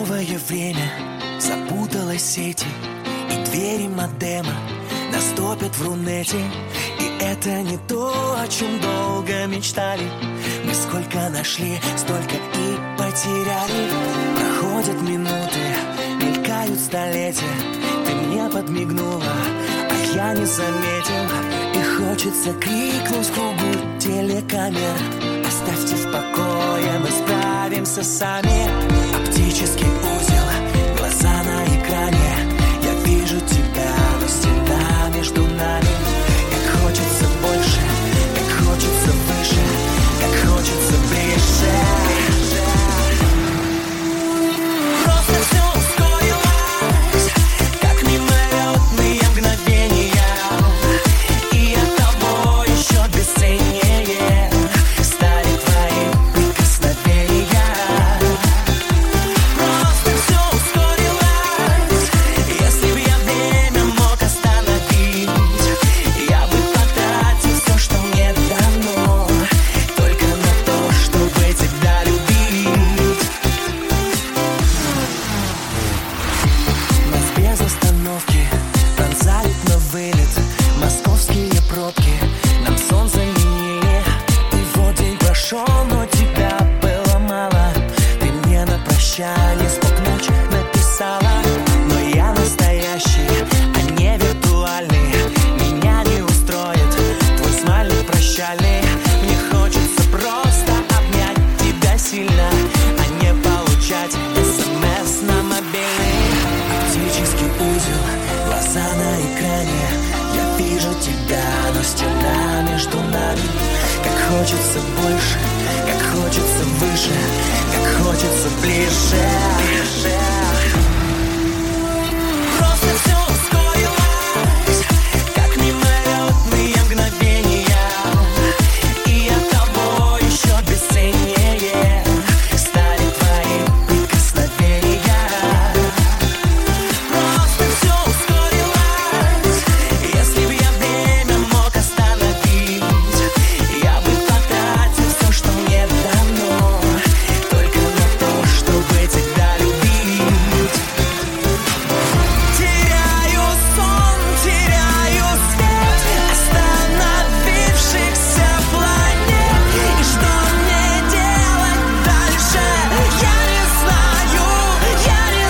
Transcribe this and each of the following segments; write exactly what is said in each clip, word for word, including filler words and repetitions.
Новое время запуталось сети, и двери модема наступят в Рунете. И это не то, о чем долго мечтали. Мы сколько нашли, столько и потеряли. Проходят минуты, мелькают столетия. Ты мне подмигнула, а я не заметил. И хочется крикнуть в кругу телекамер: оставьте в покое, мы справимся сами. Оптический узел, глаза на экране. Я вижу тебя, но стена между нами. Как хочется больше, как хочется выше, как хочется ближе. Просто все ускорилось, как мимолетные мгновения. И оттого еще бесценнее стали твои прикосновения. Просто все ускорилось. Если б я время мог остановить, я бы потратил все, что мне дано, только на то, чтобы тебя любить. Нас без остановки пронзают на вылет московские пробки. Нам сон заменили, и вот день прошел, но тебя было мало. Ты мне на прощание сколько ночь написала. Но я настоящий, а не виртуальный. Меня не устроит твой смайлик прощальный. Мне хочется просто обнять тебя сильно, а не получать смс на мобильный. Оптический узел, глаза на экране. Я вижу тебя, но стена между нами. Как хочется больше, как хочется выше, как хочется ближе. Просто все ускорилось, как мимолетные мгновения. И оттого еще бесценнее стали твои прикосновения. Просто все ускорилось. Если б я время мог остановить, я бы потратил все, что мне дано, только на то, чтобы тебя любить. Теряю сон, теряю свет остановившихся планет. И что мне делать дальше? Я не знаю, я не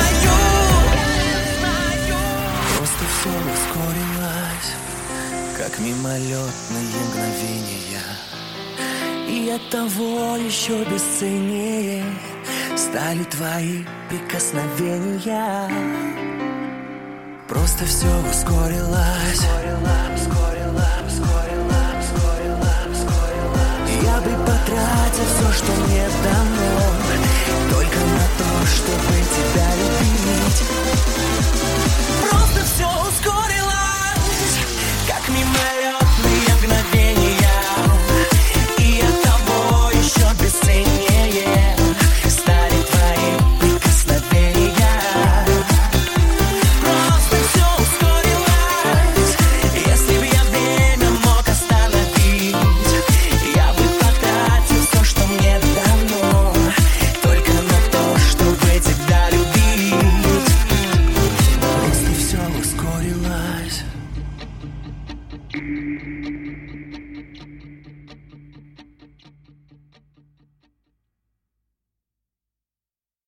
знаю. Просто все ускорилось, как мимолетные мгновения. И оттого еще бесценнее стали твои прикосновения. Просто все ускорилось. Я бы потратил все, что мне дано,